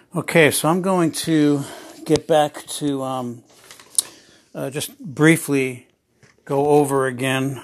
Okay, so I'm going to get back to just briefly go over again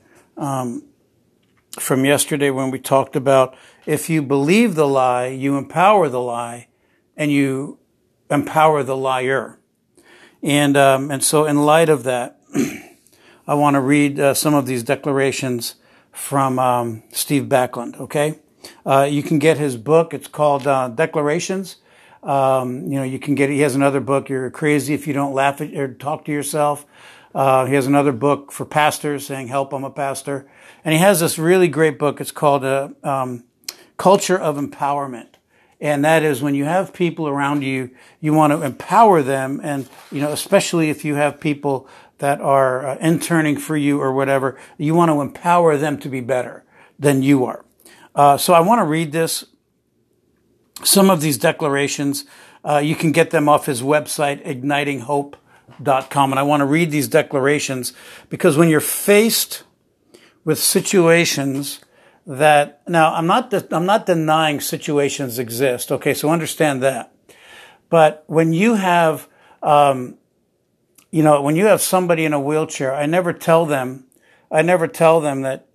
from yesterday when we talked about if you believe the lie, you empower the lie, and you empower the liar. And so in light of that, I want to read some of these declarations from Steve Backlund, okay? You can get his book. It's called Declarations. You can get it. He has another book, You're Crazy If You Don't Laugh at or Talk to Yourself. He has another book for pastors saying, Help, I'm a Pastor. And he has this really great book. It's called Culture of Empowerment. And that is when you have people around you, you want to empower them. And, especially if you have people that are interning for you or whatever, you want to empower them to be better than you are. So I want to read some of these declarations. You can get them off his website, ignitinghope.com. And I want to read these declarations because when you're faced with situations now I'm not denying situations exist. Okay. So understand that. But when you have, when you have somebody in a wheelchair, I never tell them that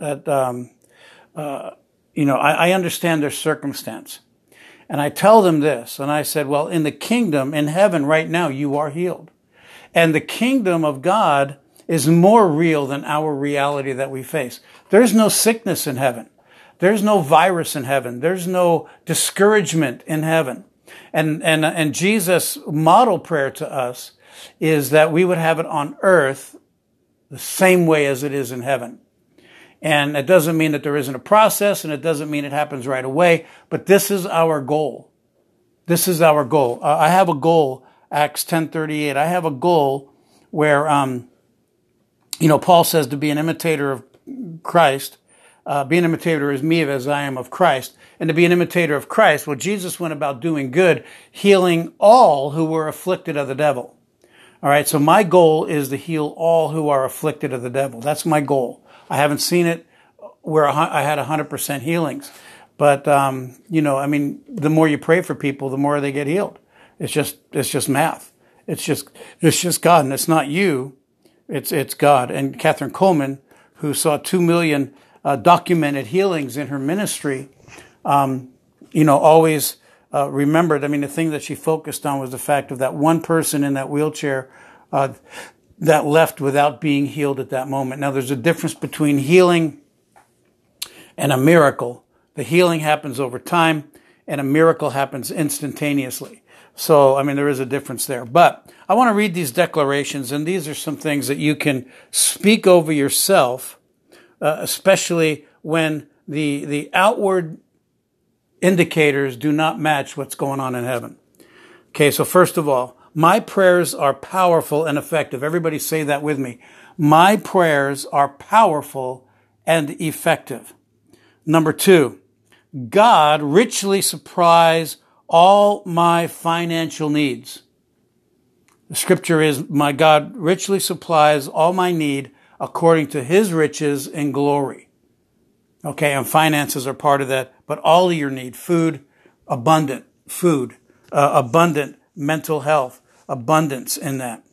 I understand their circumstance. And I tell them this, and I said, well, in the kingdom, in heaven right now, you are healed. And the kingdom of God is more real than our reality that we face. There's no sickness in heaven. There's no virus in heaven. There's no discouragement in heaven. And Jesus' model prayer to us is that we would have it on earth the same way as it is in heaven. And it doesn't mean that there isn't a process, and it doesn't mean it happens right away, but this is our goal. This is our goal. I have a goal, Acts 10:38. I have a goal where, Paul says to be an imitator of Christ. Be an imitator of me as I am of Christ. And to be an imitator of Christ, well, Jesus went about doing good, healing all who were afflicted of the devil. All right, so my goal is to heal all who are afflicted of the devil. That's my goal. I haven't seen it where I had 100% healings. But, the more you pray for people, the more they get healed. It's just math. It's just God. And it's not you. It's God. And Catherine Coleman, who saw 2 million documented healings in her ministry, always remembered. The thing that she focused on was the fact of that one person in that wheelchair that left without being healed at that moment. Now, there's a difference between healing and a miracle. The healing happens over time, and a miracle happens instantaneously. So, there is a difference there. But I want to read these declarations, and these are some things that you can speak over yourself, especially when the outward indicators do not match what's going on in heaven. Okay, so first of all, my prayers are powerful and effective. Everybody say that with me. My prayers are powerful and effective. Number 2, God richly supplies all my financial needs. The scripture is, my God richly supplies all my need according to his riches in glory. Okay, and finances are part of that, but all of your need, abundant mental health, abundance in that.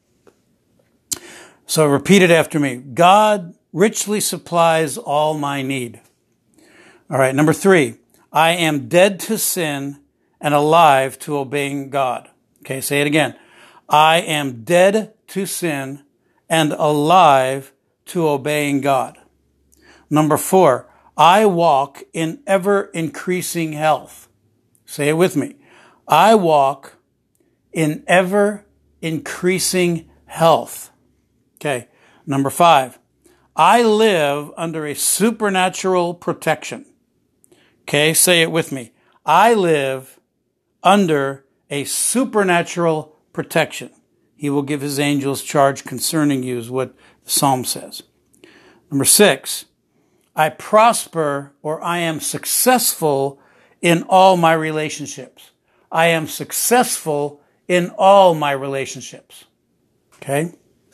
So repeat it after me. God richly supplies all my need. All right, number 3, I am dead to sin and alive to obeying God. Okay, say it again. I am dead to sin and alive to obeying God. Number 4, I walk in ever-increasing health. Say it with me. I walk in ever-increasing health. Okay. Number 5, I live under a supernatural protection. Okay, say it with me. I live under a supernatural protection. He will give his angels charge concerning you, is what the Psalm says. Number 6, I prosper, or I am successful in all my relationships. I am successful in all my relationships. Okay?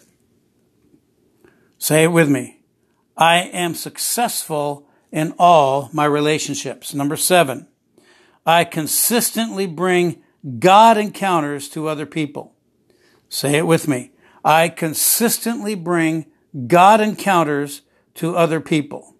Say it with me. I am successful in all my relationships. Number 7, I consistently bring God encounters to other people. Say it with me. I consistently bring God encounters to other people.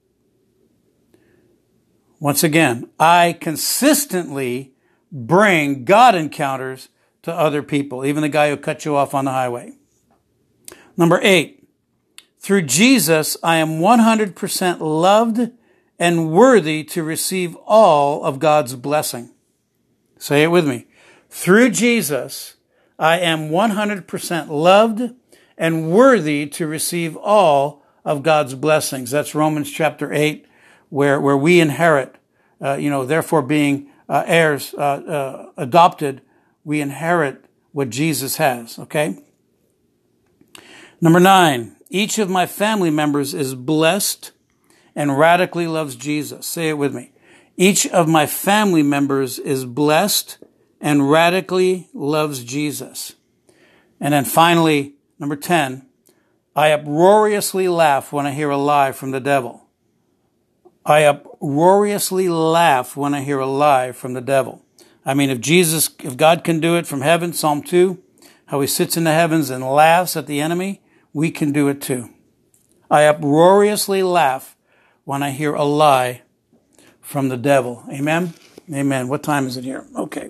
Once again, I consistently bring God encounters to other people, even the guy who cut you off on the highway. Number 8, through Jesus, I am 100% loved and worthy to receive all of God's blessing. Say it with me. Through Jesus, I am 100% loved and worthy to receive all of God's blessings. That's Romans chapter 8, where we inherit, therefore being heirs, adopted, we inherit what Jesus has, okay? Number 9, each of my family members is blessed and radically loves Jesus. Say it with me. Each of my family members is blessed and radically loves Jesus. And then finally, number 10, I uproariously laugh when I hear a lie from the devil. I uproariously laugh when I hear a lie from the devil. I mean, if God can do it from heaven, Psalm 2, how he sits in the heavens and laughs at the enemy, we can do it too. I uproariously laugh when I hear a lie from the devil. Amen? Amen. What time is it here? Okay.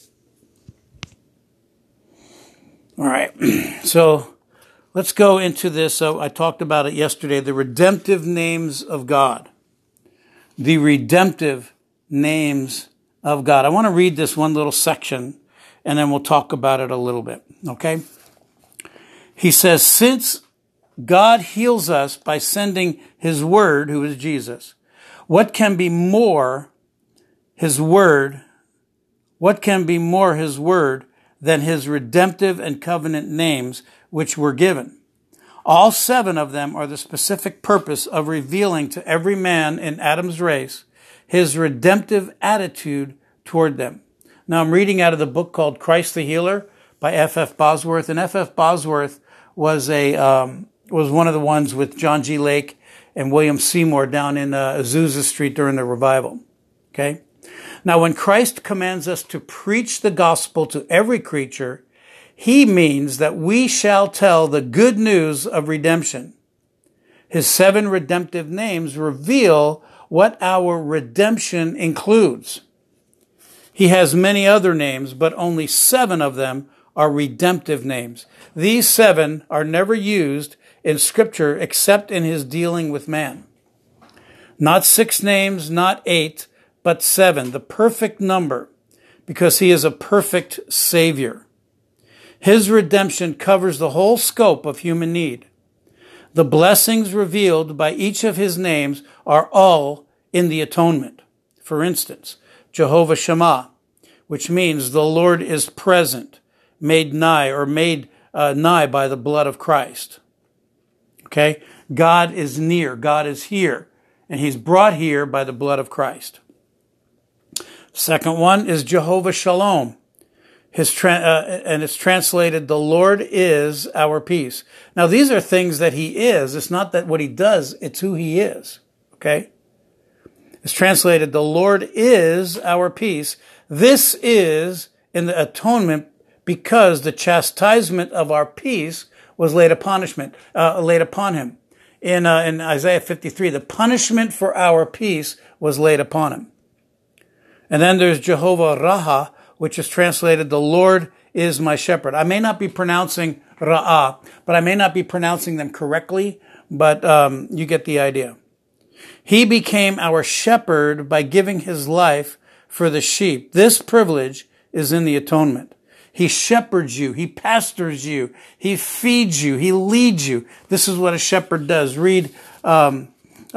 All right. So let's go into this. So I talked about it yesterday, the redemptive names of God. The redemptive names of God. I want to read this one little section, and then we'll talk about it a little bit. Okay? He says, since God heals us by sending his word, who is Jesus, what can be more his word? What can be more his word than his redemptive and covenant names which were given? All 7 of them are the specific purpose of revealing to every man in Adam's race his redemptive attitude toward them. Now I'm reading out of the book called Christ the Healer by F.F. Bosworth, and F.F. Bosworth was one of the ones with John G. Lake and William Seymour down in Azusa Street during the revival. Okay? Now, when Christ commands us to preach the gospel to every creature, he means that we shall tell the good news of redemption. His 7 redemptive names reveal what our redemption includes. He has many other names, but only 7 of them are redemptive names. These 7 are never used in Scripture except in his dealing with man. Not 6 names, not 8, but 7, the perfect number, because he is a perfect Savior. His redemption covers the whole scope of human need. The blessings revealed by each of his names are all in the atonement. For instance, Jehovah Shammah, which means the Lord is present, made nigh nigh by the blood of Christ. Okay? God is near. God is here. And he's brought here by the blood of Christ. Second one is Jehovah Shalom. And it's translated, the Lord is our peace. Now, these are things that he is. It's not that what he does, it's who he is. Okay? It's translated, the Lord is our peace. This is in the atonement because the chastisement of our peace was laid upon him. In Isaiah 53, the punishment for our peace was laid upon him. And then there's Jehovah Raha, which is translated, the Lord is my shepherd. I may not be pronouncing Ra'ah, but I may not be pronouncing them correctly, but you get the idea. He became our shepherd by giving his life for the sheep. This privilege is in the atonement. He shepherds you. He pastors you. He feeds you. He leads you. This is what a shepherd does. Read Psalm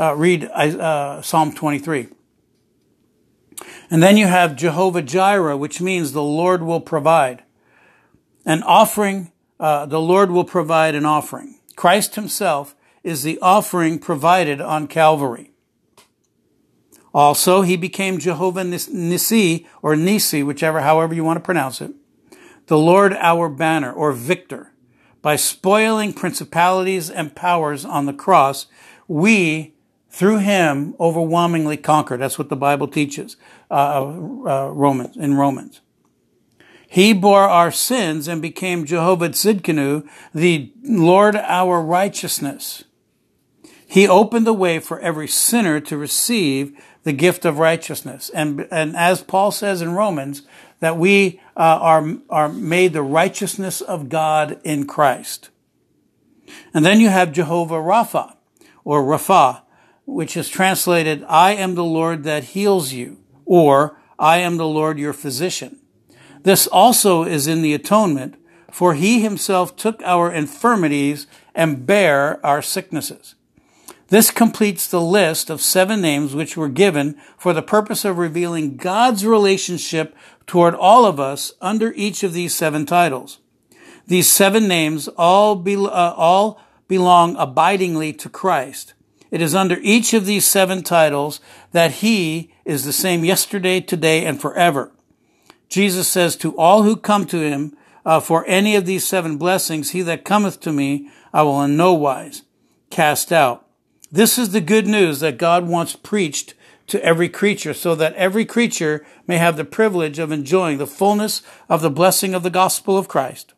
23. And then you have Jehovah Jireh, which means the Lord will provide an offering. The Lord will provide an offering. Christ himself is the offering provided on Calvary. Also, he became Jehovah Nissi, or Nisi, however you want to pronounce it, the Lord our banner, or victor. By spoiling principalities and powers on the cross, we, through him, overwhelmingly conquered. That's what the Bible teaches in Romans. He bore our sins and became Jehovah Tzidkenu, the Lord our righteousness. He opened the way for every sinner to receive the gift of righteousness. And as Paul says in Romans, that we are made the righteousness of God in Christ. And then you have Jehovah Rapha, or Rapha, which is translated, I am the Lord that heals you, or I am the Lord your physician. This also is in the atonement, for he himself took our infirmities and bare our sicknesses. This completes the list of 7 names which were given for the purpose of revealing God's relationship toward all of us under each of these 7 titles. These 7 names all belong abidingly to Christ. It is under each of these 7 titles that he is the same yesterday, today, and forever. Jesus says to all who come to him for any of these 7 blessings, he that cometh to me, I will in no wise cast out. This is the good news that God wants preached to every creature, so that every creature may have the privilege of enjoying the fullness of the blessing of the gospel of Christ.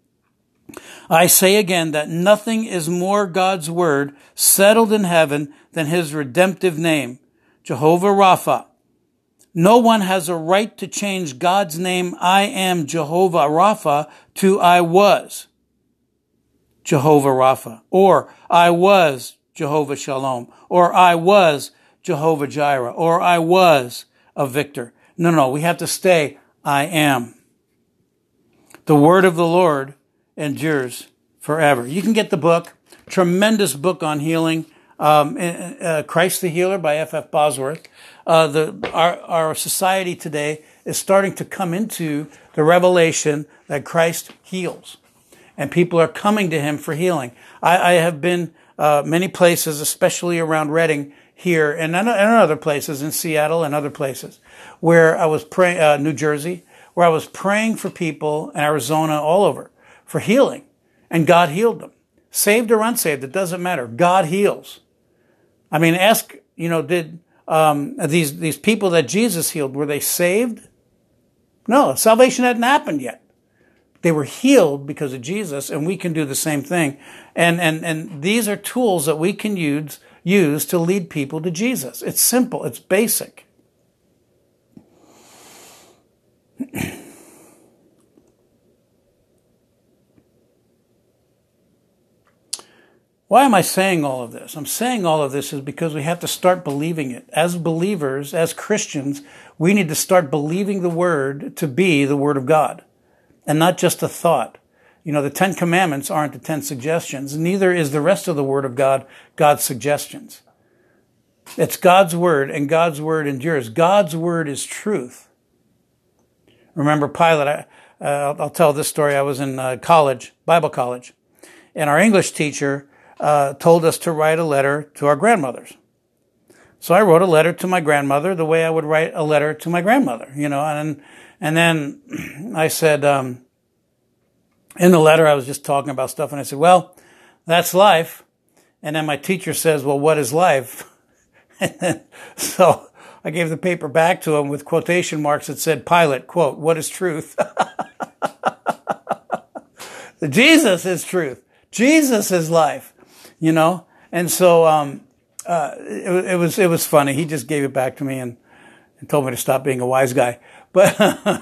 I say again that nothing is more God's word settled in heaven than his redemptive name, Jehovah Rapha. No one has a right to change God's name, I am Jehovah Rapha, to I was Jehovah Rapha, or I was Jehovah Shalom, or I was Jehovah Jireh, or I was a victor. No, we have to stay, I am. The word of the Lord endures forever. You can get the book, tremendous book on healing, Christ the Healer by F.F. Bosworth. Our society today is starting to come into the revelation that Christ heals, and people are coming to him for healing. I have been many places, especially around Redding here, and other places in Seattle and other places, where I was praying, New Jersey, where I was praying for people in Arizona, all over, for healing, and God healed them. Saved or unsaved, it doesn't matter. God heals. I mean, ask, did these people that Jesus healed, were they saved? No, salvation hadn't happened yet. They were healed because of Jesus, and we can do the same thing. And these are tools that we can use to lead people to Jesus. It's simple. It's basic. Why am I saying all of this? I'm saying all of this is because we have to start believing it. As believers, as Christians, we need to start believing the Word to be the Word of God, and not just a thought. The 10 Commandments aren't the 10 suggestions. Neither is the rest of the Word of God God's suggestions. It's God's Word, and God's Word endures. God's Word is truth. Remember Pilate, I'll tell this story. I was in Bible college, and our English teacher told us to write a letter to our grandmothers. So I wrote a letter to my grandmother the way I would write a letter to my grandmother, and then I said, in the letter I was just talking about stuff, and I said, well, that's life. And then my teacher says, well, what is life? And then, so I gave the paper back to him with quotation marks that said, Pilate, quote, what is truth? Jesus is truth. Jesus is life. And so it was funny. He just gave it back to me and told me to stop being a wise guy. But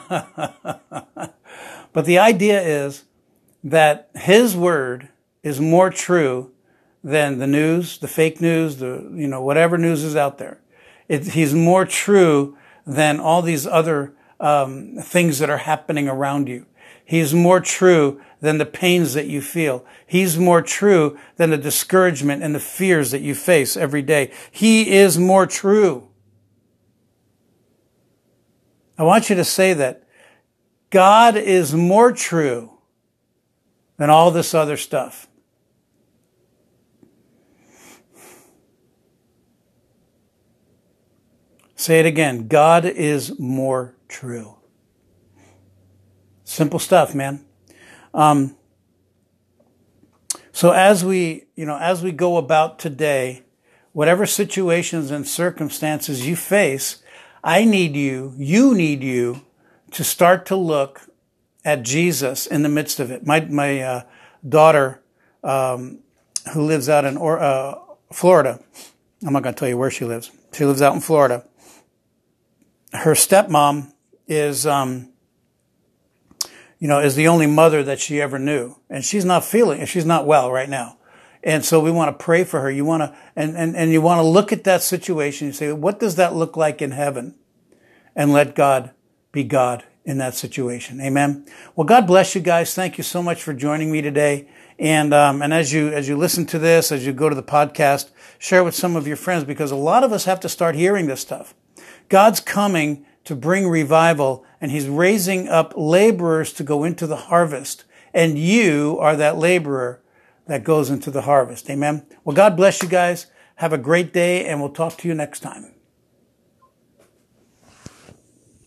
but the idea is that his word is more true than the news, the fake news, whatever news is out there. He's more true than all these other things that are happening around you. He's more true than the pains that you feel. He's more true than the discouragement and the fears that you face every day. He is more true. I want you to say that God is more true than all this other stuff. Say it again. God is more true. Simple stuff, man. So as we go about today, whatever situations and circumstances you face, you need you to start to look at Jesus in the midst of it. My daughter, who lives out in Florida, I'm not going to tell you where she lives. She lives out in Florida. Her stepmom is, is the only mother that she ever knew. And she's not well right now. And so we want to pray for her. You want to, and you want to look at that situation and say, what does that look like in heaven? And let God be God in that situation. Amen. Well, God bless you guys. Thank you so much for joining me today. And as you listen to this, as you go to the podcast, share with some of your friends, because a lot of us have to start hearing this stuff. God's coming to bring revival, and he's raising up laborers to go into the harvest. And you are that laborer that goes into the harvest. Amen. Well, God bless you guys. Have a great day, and we'll talk to you next time.